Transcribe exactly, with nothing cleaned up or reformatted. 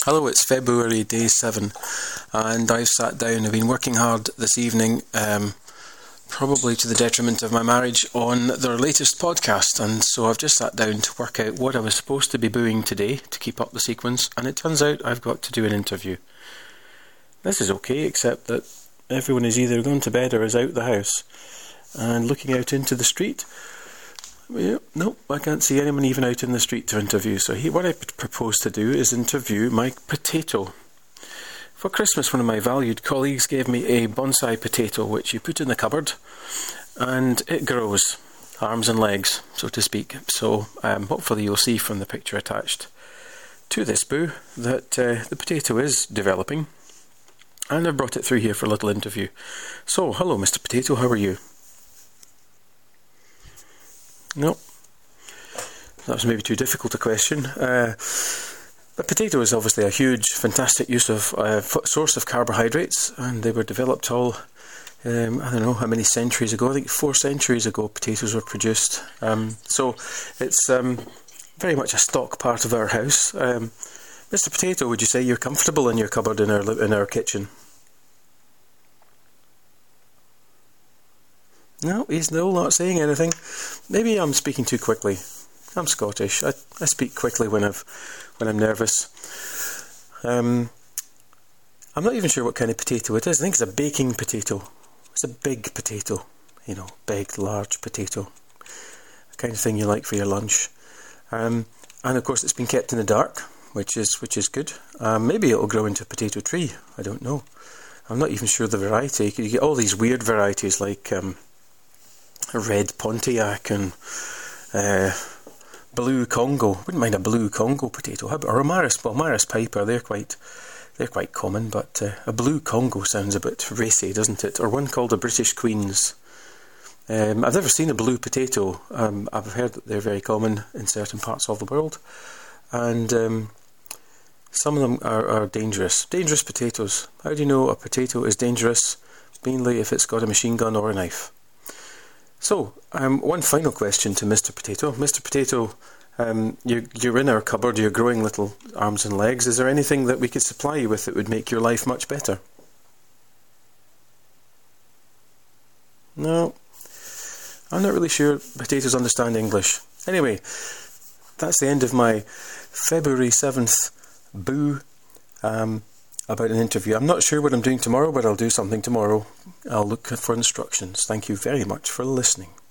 Hello, it's February day seven, and I've sat down. I've been working hard this evening, um, probably to the detriment of my marriage, on their latest podcast, and so I've just sat down to work out what I was supposed to be doing today to keep up the sequence, and it turns out I've got to do an interview. This is okay, except that everyone is either gone to bed or is out the house, and looking out into the street, well, no, I can't see anyone even out in the street to interview. So he, what I p- propose to do is interview my potato. For Christmas, one of my valued colleagues gave me a bonsai potato, which you put in the cupboard, and it grows, arms and legs, so to speak. So um, hopefully you'll see from the picture attached to this boo that uh, the potato is developing, and I've brought it through here for a little interview. So, hello, Mister Potato, how are you? No, that was maybe too difficult a question. Uh, but potato is obviously a huge, fantastic use of uh, f- source of carbohydrates, and they were developed all, um, I don't know how many centuries ago. I think four centuries ago potatoes were produced. Um, so it's um, very much a stock part of our house. Um, Mister Potato, would you say you're comfortable in your cupboard in our in our kitchen? No, he's still not saying anything. Maybe I'm speaking too quickly. I'm Scottish. I, I speak quickly when I've when I'm nervous. Um, I'm not even sure what kind of potato it is. I think it's a baking potato. It's a big potato, you know, big, large potato, the kind of thing you like for your lunch. Um, and of course, it's been kept in the dark, which is which is good. Um, maybe it'll grow into a potato tree. I don't know. I'm not even sure the variety. You get all these weird varieties like Um, Red Pontiac and uh, Blue Congo. Wouldn't mind a Blue Congo potato. How about, or Amaris, well, Amaris Piper. They're quite, they're quite common. But uh, a Blue Congo sounds a bit racy, doesn't it? Or one called a British Queen's. Um, I've never seen a blue potato. Um, I've heard that they're very common in certain parts of the world, and um, some of them are, are dangerous. Dangerous potatoes. How do you know a potato is dangerous? Mainly if it's got a machine gun or a knife. So, um, one final question to Mister Potato. Mister Potato, um, you're, you're in our cupboard, you're growing little arms and legs. Is there anything that we could supply you with that would make your life much better? No, I'm not really sure potatoes understand English. Anyway, that's the end of my February seventh boo um, about an interview. I'm not sure what I'm doing tomorrow, but I'll do something tomorrow. I'll look for instructions. Thank you very much for listening.